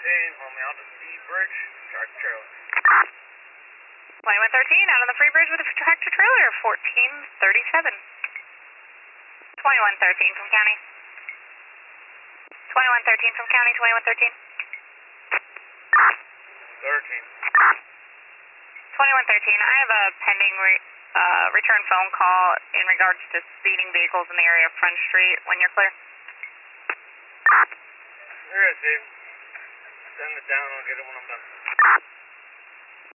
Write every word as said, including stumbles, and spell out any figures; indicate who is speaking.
Speaker 1: thirteen, homie, out the Free Bridge, tractor trailer.
Speaker 2: twenty-one thirteen, out on the Free Bridge with a tractor trailer, fourteen thirty-seven. twenty-one thirteen from county. twenty-one thirteen from county, twenty-one thirteen.
Speaker 1: thirteen.
Speaker 2: twenty-one thirteen, I have a pending re, uh, return phone call in regards to speeding vehicles in the area of Front Street. When you're clear.
Speaker 1: Here it is, Dave. Send it down, I'll get it when I'm done.